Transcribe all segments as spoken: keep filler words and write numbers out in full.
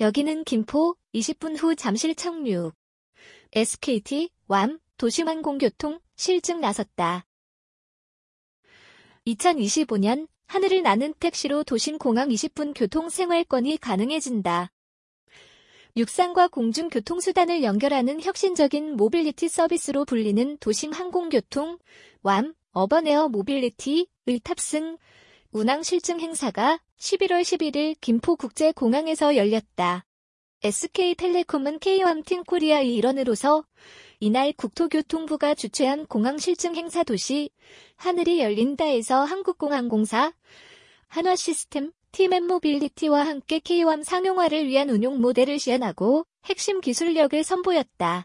여기는 김포, 이십 분 후 잠실 착륙. 에스케이티, 왬, 도심항공교통, 실증 나섰다. 이천이십오 년 하늘을 나는 택시로 도심공항 이십 분 교통생활권이 가능해진다. 육상과 공중 교통수단을 연결하는 혁신적인 모빌리티 서비스로 불리는 도심항공교통, 왬, 어번에어 모빌리티의 탑승, 운항 실증 행사가 십일월 십일일 김포국제공항에서 열렸다. 에스케이텔레콤은 케이왬 팀코리아의 일원으로서 이날 국토교통부가 주최한 공항 실증 행사 도시 하늘이 열린다에서 한국공항공사, 한화시스템, 티맵모빌리티와 함께 케이왬 상용화를 위한 운용 모델을 시연하고 핵심 기술력을 선보였다.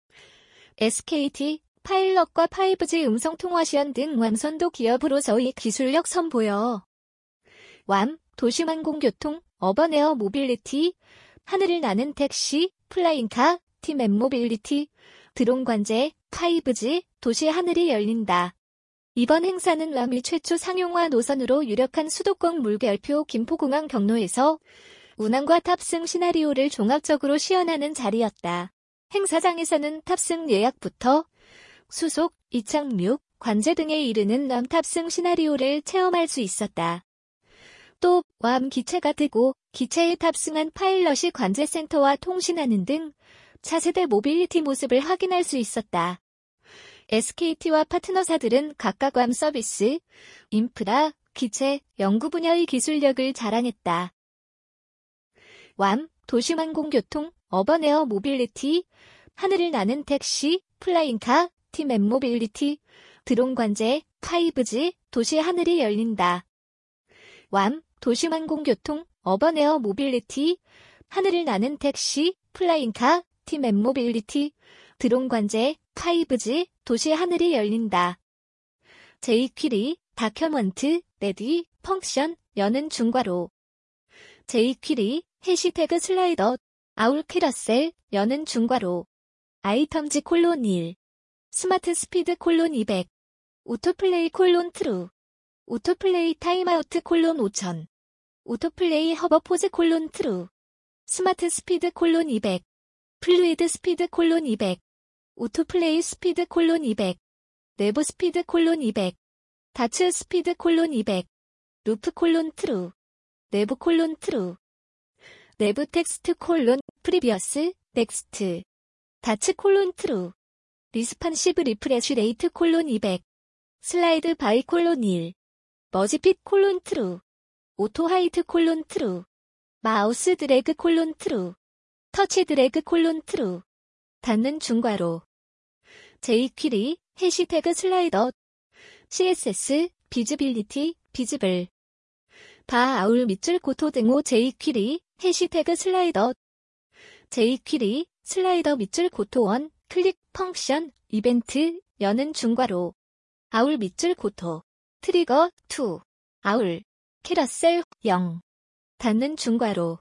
에스케이티, 파일럿과 파이브지 음성통화 시연 등 완선도 기업으로서의 기술력 선보여 왬, 도심항공교통, 어번에어 모빌리티, 하늘을 나는 택시, 플라잉카, 티맵모빌리티, 드론 관제, 파이브지, 도시 하늘이 열린다. 이번 행사는 왬의 최초 상용화 노선으로 유력한 수도권 물결표 김포공항 경로에서 운항과 탑승 시나리오를 종합적으로 시연하는 자리였다. 행사장에서는 탑승 예약부터 수속, 이착륙, 관제 등에 이르는 왬 탑승 시나리오를 체험할 수 있었다. 또 왬 기체가 뜨고 기체에 탑승한 파일럿이 관제센터와 통신하는 등 차세대 모빌리티 모습을 확인할 수 있었다. 에스케이티와 파트너사들은 각각 왬 서비스, 인프라, 기체, 연구 분야의 기술력을 자랑했다. 왬, 도심항공교통, 어번에어 모빌리티, 하늘을 나는 택시, 플라잉카, 티맵모빌리티, 드론 관제, 파이브지, 도시 하늘이 열린다. 왬, 도심항공교통, 어번에어 모빌리티, 하늘을 나는 택시, 플라잉카, 티맵모빌리티, 드론 관제, 파이브지, 도시 하늘이 열린다. 제이퀴리, 다큐먼트, 레디, 펑션, 여는 중괄호. 제이퀴리, 해시태그 슬라이더, 아울 캐러셀, 여는 중괄호. 아이텀즈 콜론 일. 스마트 스피드 콜론 이백. 오토플레이 콜론 트루. 오토플레이 타임아우트 콜론 오천. 오토플레이 허버포즈 콜론 트루. 스마트 스피드 콜론 이백. 플루이드 스피드 콜론 이백. 오토플레이 스피드 콜론 이백. 내부 스피드 콜론 이백. 다츠 스피드 콜론 이백. 루프 콜론 트루. 내부 콜론 트루. 내부 텍스트 콜론 프리비어스 넥스트. 다츠 콜론 트루. 리스판시브 리프레쉬 레이트 콜론 이백. 슬라이드 바이 콜론 일. 머지핏 콜론 트루. 오토 하이트 콜론 트루. 마우스 드래그 콜론 트루. 터치 드래그 콜론 트루. 닫는 중괄호. 제이퀴리, 해시태그 슬라이더. 씨에스에스, 비즈빌리티, 비즈블. 바 아울 밑줄 고토 등호 제이퀴리, 해시태그 슬라이더. 제이퀴리, 슬라이더 밑줄 고토 원, 클릭, 펑션, 이벤트, 여는 중괄호. 아울 밑줄 고토. 트리거, 투. 아울. 캐러셀, 영. 닫는 중괄호.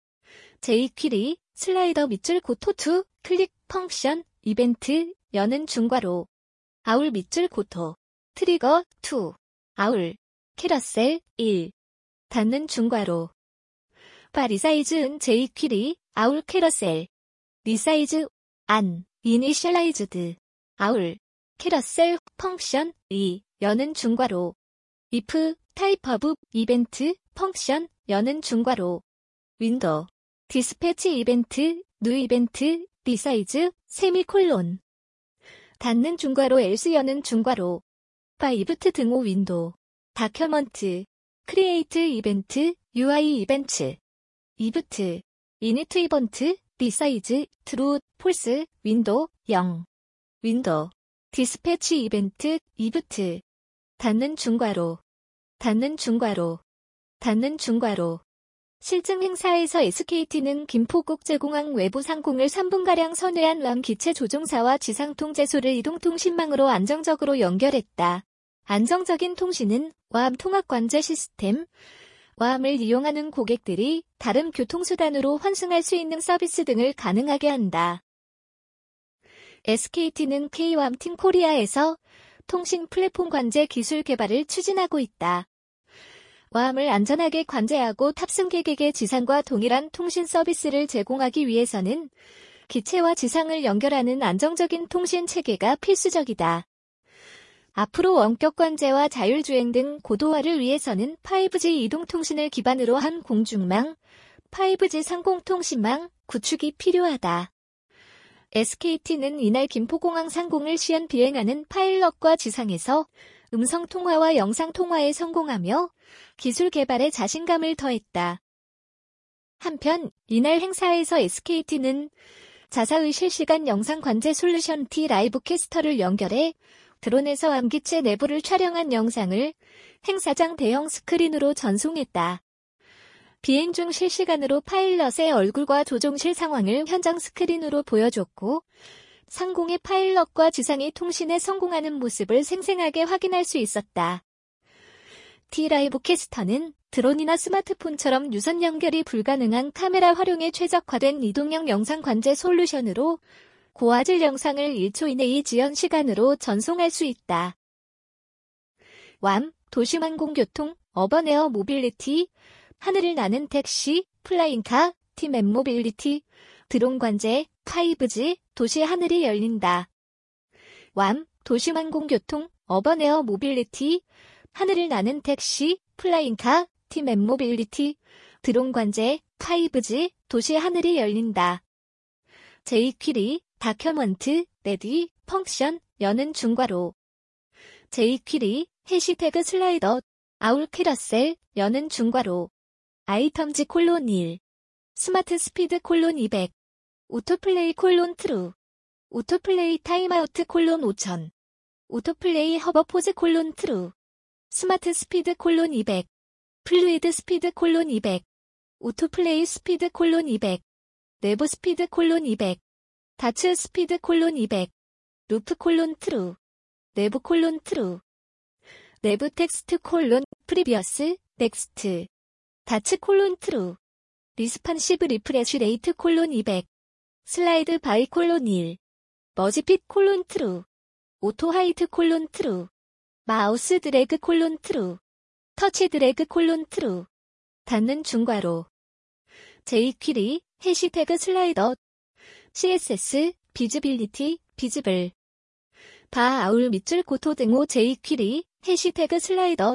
제이퀴리, 슬라이더 밑줄 고토 투, 클릭, 펑션, 이벤트, 여는 중괄호. 아울 밑줄 고토. 트리거, 투. 아울. 캐러셀, 일. 닫는 중괄호. 바 리사이즈 은 제이퀴리, 아울 캐러셀. 리사이즈, 안, 이니셜라이즈드. 아울. 캐러셀, 펑션, 이, 여는 중괄호. if, 타입 오브, 이벤트, 펑션, 여는 중괄호. 윈도우. 디스패치 이벤트, 뉴 이벤트, 리사이즈, 세미콜론. 닫는 중괄호 else 여는 중괄호. 바 이브트 등호 윈도우. 다큐먼트. 크리에이트 이벤트, 유아이 이벤트. 이브트. 이니트 이번트, 리사이즈, 트루, 폴스, 윈도우, 영. 윈도우. 디스패치 이벤트, 이브트. 닫는 중괄호. 닫는 중괄호. 닫는 중괄호. 실증 행사에서 에스케이티는 김포국제공항 외부 상공을 삼 분가량 선회한 왬 기체 조종사와 지상통제소를 이동통신망으로 안정적으로 연결했다. 안정적인 통신은 왬 통합관제 시스템, 왬을 이용하는 고객들이 다른 교통수단으로 환승할 수 있는 서비스 등을 가능하게 한다. 에스케이티는 케이왬 팀 코리아에서 통신 플랫폼 관제 기술 개발을 추진하고 있다. 괌을 안전하게 관제하고 탑승객에게 지상과 동일한 통신 서비스를 제공하기 위해서는 기체와 지상을 연결하는 안정적인 통신 체계가 필수적이다. 앞으로 원격 관제와 자율주행 등 고도화를 위해서는 파이브지 이동통신을 기반으로 한 공중망, 파이브지 상공통신망 구축이 필요하다. 에스케이티는 이날 김포공항 상공을 시연 비행하는 파일럿과 지상에서 음성통화와 영상통화에 성공하며 기술 개발에 자신감을 더했다. 한편 이날 행사에서 에스케이티는 자사의 실시간 영상 관제 솔루션 T 라이브 캐스터를 연결해 드론에서 암기체 내부를 촬영한 영상을 행사장 대형 스크린으로 전송했다. 비행 중 실시간으로 파일럿의 얼굴과 조종실 상황을 현장 스크린으로 보여줬고 상공의 파일럿과 지상이 통신에 성공하는 모습을 생생하게 확인할 수 있었다. T-라이브 캐스터는 드론이나 스마트폰처럼 유선 연결이 불가능한 카메라 활용에 최적화된 이동형 영상 관제 솔루션으로 고화질 영상을 일 초 이내의 지연 시간으로 전송할 수 있다. 괌, 도심항공교통, 어버네어 모빌리티, 하늘을 나는 택시, 플라잉카, 팀 모빌리티, 드론 관제, 파이브지, 도시 하늘이 열린다. 괌, 도심항공교통, 어버네어 모빌리티, 하늘을 나는 택시, 플라잉카, 팀 모빌리티, 드론 관제, 파이브지, 도시 하늘이 열린다. 제이퀴리, 다큐먼트, 레디, 펑션, 여는 중괄호. 제이퀴리, 해시태그 슬라이더, 아울 캐러셀, 여는 중괄호. 아이텀즈 콜론 일. 스마트 스피드 콜론 이백. 오토플레이 콜론 트루. 오토플레이 타임아우트 콜론 오천. 오토플레이 허버포즈 콜론 트루. 스마트 스피드 콜론 이백. 플루이드 스피드 콜론 이백. 오토플레이 스피드 콜론 이백. 내부 스피드 콜론 이백. 다츠 스피드 콜론 이백. 루프 콜론 트루. 내부 콜론 트루. 내부 텍스트 콜론 프리비어스 넥스트. 다츠 콜론 트루. 리스판시브 리프레쉬 레이트 콜론 이백. 슬라이드 바이 콜론 일. 머지핏 콜론 트루. 오토 하이트 콜론 트루. 마우스 드래그 콜론 트루. 터치 드래그 콜론 트루. 닫는 중괄호. 제이퀴리, 해시태그 슬라이더. 씨에스에스, 비즈빌리티, 비즈블. 바 아울 밑줄 고토 등호 제이퀴리, 해시태그 슬라이더.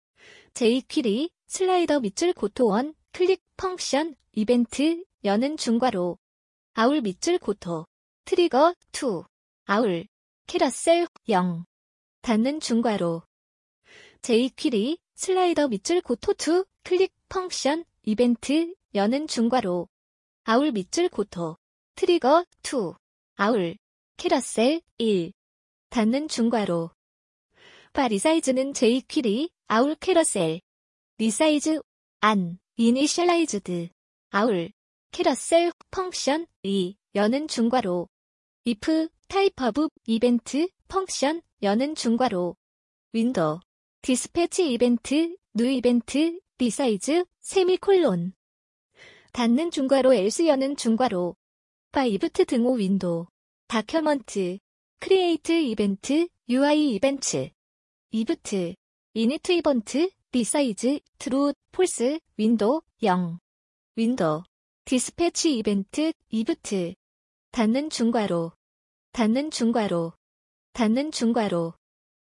제이퀴리, 슬라이더 밑줄 고토 원, 클릭 펑션, 이벤트, 여는 중괄호. 아울 밑줄 고토. 트리거, 투. 아울. 캐러셀, 영. 닫는 중괄호. 제이퀴리, 슬라이더 밑줄 고토 투, 클릭 펑션, 이벤트, 여는 중괄호. 아울 밑줄 고토. 트리거, 투. 아울. 캐러셀, 일. 닫는 중괄호. 바 리사이즈는 제이퀴리, 아울 캐러셀. 리사이즈, 안, 이니셜라이즈드. 아울. 캐러셀, 펑션, 이, 여는 중괄호. if, 타입 오브, 이벤트, 펑션, 여는 중괄호. 윈도우. 디스패치 이벤트, 뉴 이벤트, 리사이즈, 세미콜론. 닫는 중괄호 else 여는 중괄호. 바 이브트 등호 윈도우. 다큐먼트. 크리에이트 이벤트, 유아이 이벤트. 이브트. 이니트 이번트, 리사이즈, 트루, 폴스, 윈도우, 영. 윈도우. 디스패치 이벤트, 이브트. 닫는 중괄호. 닫는 중괄호. 닫는 중괄호.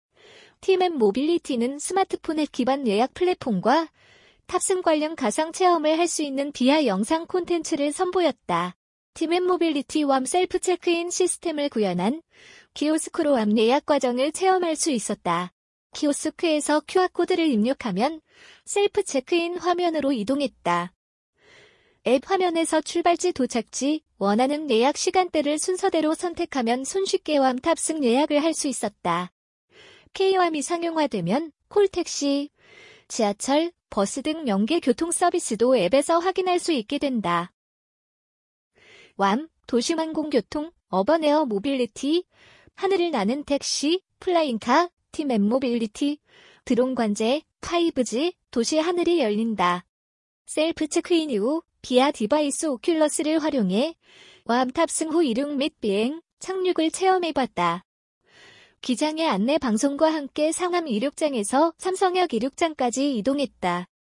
팀 모빌리티는 스마트폰 앱 기반 예약 플랫폼과 탑승 관련 가상 체험을 할 수 있는 비하 영상 콘텐츠를 선보였다. 팀 모빌리티 괌 셀프 체크인 시스템을 구현한 키오스크로 암 예약 과정을 체험할 수 있었다. 키오스크에서 큐아르코드를 입력하면 셀프 체크인 화면으로 이동했다. 앱 화면에서 출발지 도착지, 원하는 예약 시간대를 순서대로 선택하면 손쉽게 괌 탑승 예약을 할 수 있었다. K-괌이 상용화되면 콜택시, 지하철, 버스 등 연계 교통 서비스도 앱에서 확인할 수 있게 된다. 괌, 도심항공교통, 어버네어 모빌리티, 하늘을 나는 택시, 플라잉카, 팀 모빌리티, 드론 관제, 파이브지, 도시 하늘이 열린다. 셀프 체크인 이후 비아 디바이스 오큘러스를 활용해 괌 탑승 후 이륙 및 비행, 착륙을 체험해봤다. 기장의 안내 방송과 함께 상암 이륙장에서 삼성역 이륙장까지 이동했다.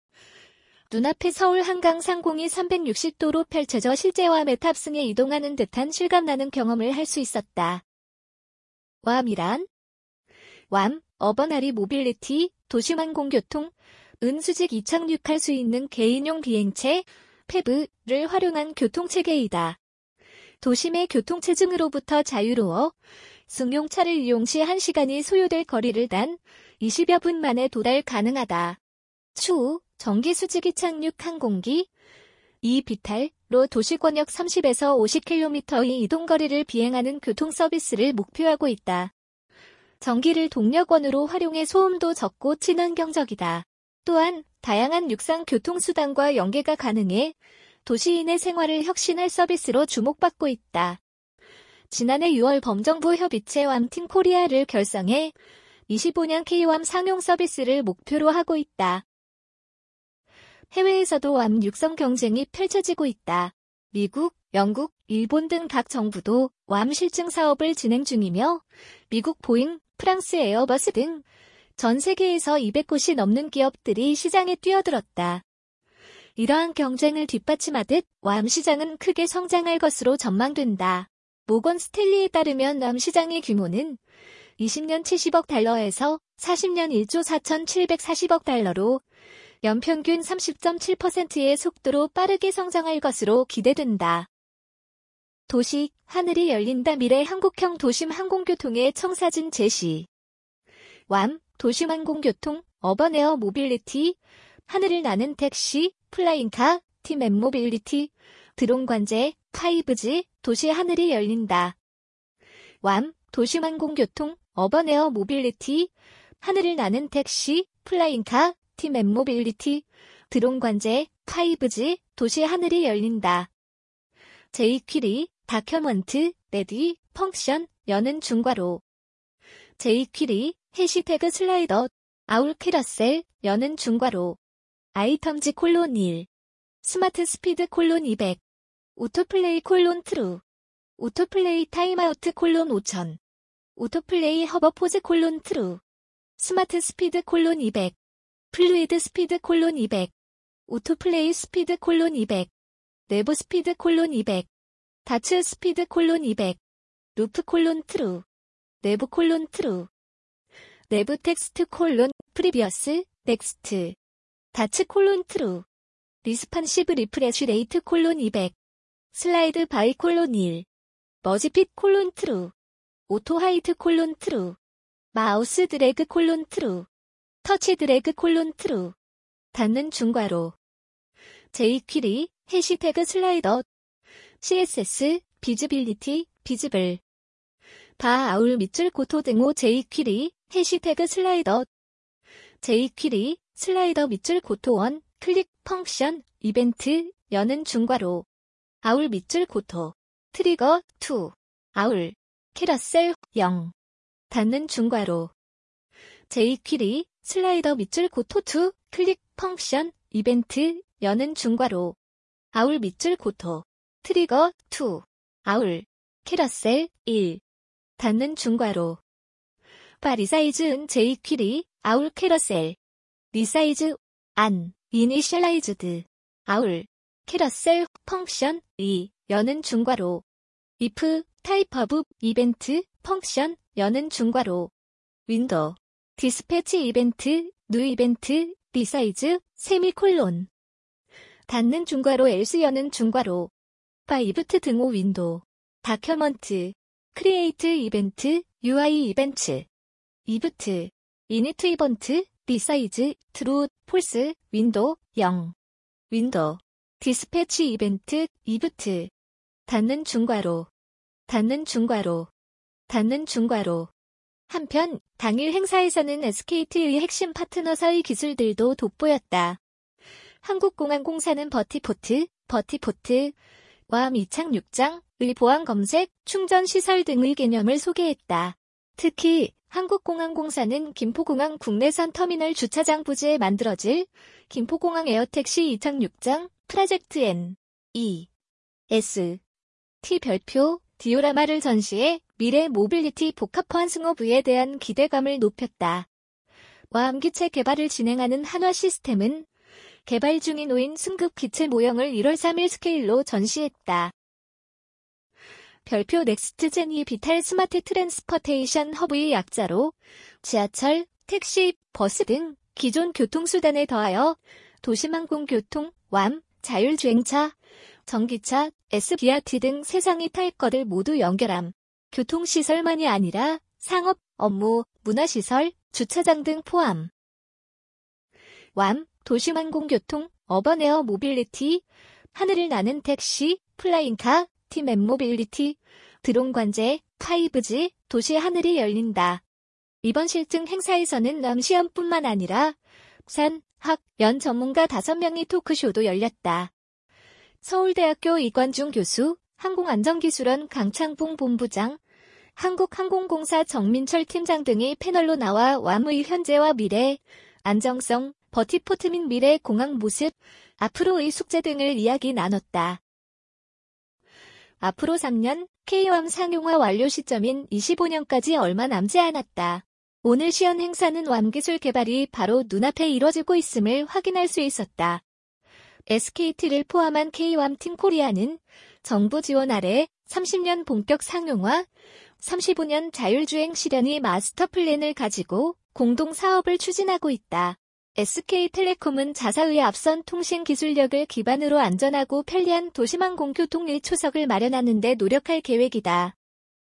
눈앞에 서울 한강 상공이 삼백육십 도로 펼쳐져 실제 왬의 탑승에 이동하는 듯한 실감나는 경험을 할 수 있었다. 왬이란? 왬, 어버너리 모빌리티, 도시만 공교통, 은수직 이착륙할 수 있는 개인용 비행체, 페브를 활용한 교통체계이다. 도심의 교통체증으로부터 자유로워 승용차를 이용 시 한 시간이 소요될 거리를 단 이십여 분 만에 도달 가능하다. 추후 전기 수직 이착륙 항공기 이비탈로 도시권역 삼십에서 오십 킬로미터의 이동거리를 비행하는 교통 서비스를 목표하고 있다. 전기를 동력원으로 활용해 소음도 적고 친환경적이다. 또한 다양한 육상 교통수단과 연계가 가능해 도시인의 생활을 혁신할 서비스로 주목받고 있다. 지난해 유월 범정부 협의체 왬팀 코리아를 결성해 이십오 년 K-왬 상용 서비스를 목표로 하고 있다. 해외에서도 왬 육성 경쟁이 펼쳐지고 있다. 미국, 영국, 일본 등 각 정부도 왬 실증 사업을 진행 중이며 미국 보잉, 프랑스 에어버스 등 전 세계에서 이백 곳이 넘는 기업들이 시장에 뛰어들었다. 이러한 경쟁을 뒷받침하듯 왬 시장은 크게 성장할 것으로 전망된다. 모건 스탠리에 따르면 왬 시장의 규모는 이십 년 칠십억 달러에서 사십 년 일조 사천칠백사십억 달러로 연평균 삼십 점 칠 퍼센트의 속도로 빠르게 성장할 것으로 기대된다. 도시, 하늘이 열린다 미래 한국형 도심 항공교통의 청사진 제시. 왬, 도심 항공교통, 어버에어 모빌리티, 하늘을 나는 택시, 플라잉카, 팀 엠모빌리티, 드론 관제, 파이브지, 도시 하늘이 열린다. 왬, 도심 항공교통, 어버에어 모빌리티, 하늘을 나는 택시, 플라잉카, 팀 엠모빌리티, 드론 관제, 파이브지, 도시 하늘이 열린다. 제이퀴리, 다큐먼트, 레디, 펑션, 여는 중괄호. 제이퀴리, 해시태그 슬라이더, 아울 캐러셀, 여는 중괄호. 아이텀즈 콜론 일. 스마트 스피드 콜론 이백. 오토플레이 콜론 트루. 오토플레이 타임아우트 콜론 오천. 오토플레이 허버포즈 콜론 트루. 스마트 스피드 콜론 이백. 플루이드 스피드 콜론 이백. 오토플레이 스피드 콜론 이백. 내부 스피드 콜론 이백. 다츠 스피드 콜론 이백. 루프 콜론 트루. 내부 콜론 트루. 내부 텍스트 콜론 프리비어스 넥스트. 다츠 콜론 트루. 리스판시브 리프레쉬 레이트 콜론 이백. 슬라이드 바이 콜론 일. 머지핏 콜론 트루. 오토 하이트 콜론 트루. 마우스 드래그 콜론 트루. 터치 드래그 콜론 트루. 닫는 중괄호. 제이퀴리, 해시태그 슬라이더. 씨에스에스, 비즈빌리티, 비즈블. 바 아울 밑줄 고토 등호 제이퀴리, 해시태그 슬라이더. 제이퀴리, 슬라이더 밑줄 고토 원, 클릭, 펑션, 이벤트, 여는 중괄호. 아울 밑줄 고토. 트리거, 이. 아울. 캐러셀, 영. 닫는 중괄호. 제이퀴리, 슬라이더 밑줄 고토 이, 클릭, 펑션, 이벤트, 여는 중괄호. 아울 밑줄 고토. 트리거, 이. 아울. 캐러셀, 일. 닫는 중괄호. 바 리사이즈 은 제이퀴리, 아울 캐러셀. 리사이즈, 안, 이니셜라이즈드. 아울. 캐러셀, 펑션, 이, 여는 중괄호. if, 타입 오브, 이벤트, 펑션, 여는 중괄호. 윈도우. 디스패치 이벤트, 뉴 이벤트, 리사이즈, 세미콜론. 닫는 중괄호 else 여는 중괄호. 바 이브트 등호 윈도우. 다큐먼트. 크리에이트 이벤트, 유아이 이벤트. 이브트. 이니트 이번트, 리사이즈, 트루, 폴스, 윈도우, 영. 윈도우. 디스패치 이벤트, 이브트. 닫는 중괄호. 닫는 중괄호. 닫는 중괄호. 한편 당일 행사에서는 에스케이티의 핵심 파트너사의 기술들도 돋보였다. 한국공항공사는 버티포트, 버티포트, 왬 이착륙장의 보안 검색, 충전 시설 등의 개념을 소개했다. 특히 한국공항공사는 김포공항 국내선 터미널 주차장 부지에 만들어질 김포공항 에어택시 이착륙장 프로젝트 엔, 이, 에스, 티 별표 디오라마를 전시해 미래 모빌리티 복합화한 승호부에 대한 기대감을 높였다. 왬 기체 개발을 진행하는 한화 시스템은 개발 중인 오인 승급 기체 모형을 일월 삼일 스케일로 전시했다. 별표 넥스트젠 이비탈 스마트 트랜스퍼테이션 허브의 약자로 지하철, 택시, 버스 등 기존 교통수단에 더하여 도심항공교통, 왬, 자율주행차, 전기차, 에스비아티 등 세상이 탈 것을 모두 연결함. 교통시설만이 아니라 상업, 업무, 문화시설, 주차장 등 포함. 왬, 도심항공교통, 어번에어 모빌리티, 하늘을 나는 택시, 플라잉카, 팀앤모빌리티, 드론 관제, 파이브지, 도시 하늘이 열린다. 이번 실증 행사에서는 남시험뿐만 아니라 산, 학, 연 전문가 다섯 명의 토크쇼도 열렸다. 서울대학교 이관중 교수, 항공안전기술원 강창봉 본부장, 한국항공공사 정민철 팀장 등이 패널로 나와 왬의 현재와 미래, 안정성, 버티포트 및 미래 공항 모습, 앞으로의 숙제 등을 이야기 나눴다. 앞으로 삼 년, 케이왬 상용화 완료 시점인 이십오 년까지 얼마 남지 않았다. 오늘 시연 행사는 왬 기술 개발이 바로 눈앞에 이뤄지고 있음을 확인할 수 있었다. 에스케이티를 포함한 케이왬 팀 코리아는 정부 지원 아래 삼십 년 본격 상용화, 삼십오 년 자율주행 실현의 마스터 플랜을 가지고 공동 사업을 추진하고 있다. 에스케이텔레콤은 자사의 앞선 통신 기술력을 기반으로 안전하고 편리한 도심항공교통 일 초석을 마련하는 데 노력할 계획이다.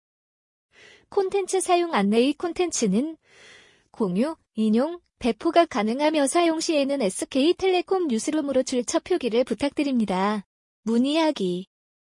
콘텐츠 사용 안내의 콘텐츠는 공유, 인용, 배포가 가능하며 사용 시에는 에스케이텔레콤 뉴스룸으로 출처 표기를 부탁드립니다. 문의하기